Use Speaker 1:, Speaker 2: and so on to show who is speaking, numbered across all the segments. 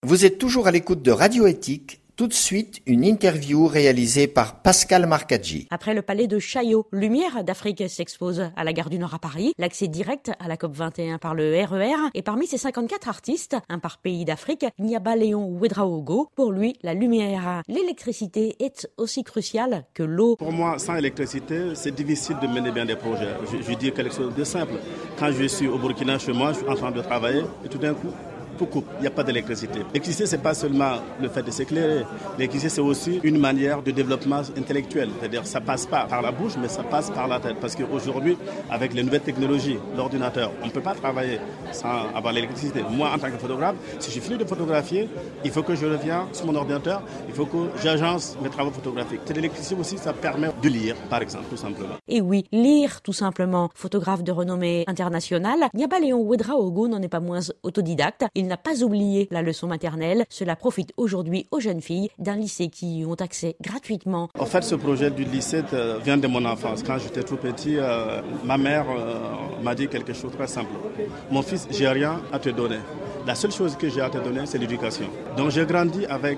Speaker 1: Vous êtes toujours à l'écoute de Radio Éthique. Tout de suite, une interview réalisée par Pascal Marcaggi.
Speaker 2: Après le palais de Chaillot, Lumière d'Afrique s'expose à la gare du Nord à Paris. L'accès direct à la COP21 par le RER. Et parmi ces 54 artistes, un par pays d'Afrique, Niaba-Léon Ouédraogo. Pour lui, la lumière, l'électricité est aussi cruciale que l'eau.
Speaker 3: Pour moi, sans électricité, c'est difficile de mener bien des projets. Je dis quelque chose de simple. Quand je suis au Burkina, chez moi, je suis en train de travailler et tout d'un coup, il n'y a pas d'électricité. L'électricité, ce n'est pas seulement le fait de s'éclairer. L'électricité, c'est aussi une manière de développement intellectuel. C'est-à-dire que ça ne passe pas par la bouche, mais ça passe par la tête. Parce qu'aujourd'hui, avec les nouvelles technologies, l'ordinateur, on ne peut pas travailler sans avoir l'électricité. Moi, en tant que photographe, si je finis de photographier, il faut que je revienne sur mon ordinateur, il faut que j'agence mes travaux photographiques. L'électricité aussi, ça permet de lire, par exemple, tout simplement.
Speaker 2: Et oui, lire, tout simplement. Photographe de renommée internationale, Niaba-Léon Ouédraogo n'en est pas moins autodidacte. Il n'a pas oublié la leçon maternelle. Cela profite aujourd'hui aux jeunes filles d'un lycée qui y ont accès gratuitement.
Speaker 3: En fait, ce projet du lycée vient de mon enfance. Quand j'étais tout petit, ma mère m'a dit quelque chose de très simple. Mon fils, j'ai rien à te donner. La seule chose que j'ai à te donner, c'est l'éducation. Donc j'ai grandi avec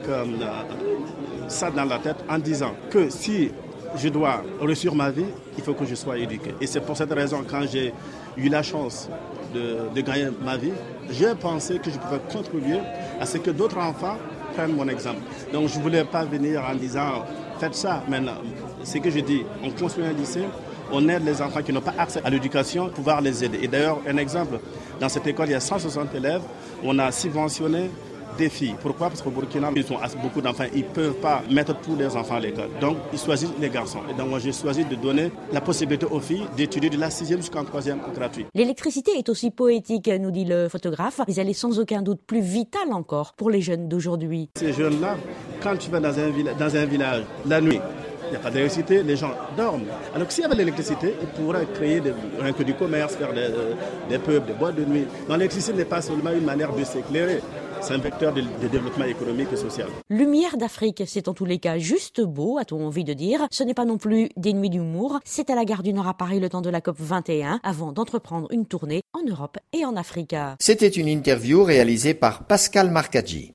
Speaker 3: ça dans la tête en disant que si je dois réussir ma vie, il faut que je sois éduqué. Et c'est pour cette raison, quand j'ai eu la chance de gagner ma vie, j'ai pensé que je pouvais contribuer à ce que d'autres enfants prennent mon exemple. Donc je ne voulais pas venir en disant « faites ça ». Maintenant, ce que je dis, on construit un lycée, on aide les enfants qui n'ont pas accès à l'éducation, pouvoir les aider. Et d'ailleurs, un exemple, dans cette école, il y a 160 élèves, on a subventionné des filles. Pourquoi? Parce qu'au Burkina, ils ont beaucoup d'enfants. Ils ne peuvent pas mettre tous les enfants à l'école. Donc, ils choisissent les garçons. Et donc, moi, j'ai choisi de donner la possibilité aux filles d'étudier de la 6e jusqu'en 3e gratuit.
Speaker 2: L'électricité est aussi poétique, nous dit le photographe, mais elle est sans aucun doute plus vitale encore pour les jeunes d'aujourd'hui.
Speaker 3: Ces jeunes-là, quand tu vas dans un village, la nuit, il n'y a pas d'électricité, les gens dorment. Alors que s'il y avait l'électricité, ils pourraient créer rien que du commerce, faire des pubs, des boîtes de nuit. Donc l'électricité n'est pas seulement une manière de s'éclairer, c'est un vecteur de développement économique et social.
Speaker 2: Lumière d'Afrique, c'est en tous les cas juste beau, a-t-on envie de dire. Ce n'est pas non plus des nuits d'humour. C'est à la gare du Nord à Paris le temps de la COP21, avant d'entreprendre une tournée en Europe et en Afrique.
Speaker 1: C'était une interview réalisée par Pascal Marcaggi.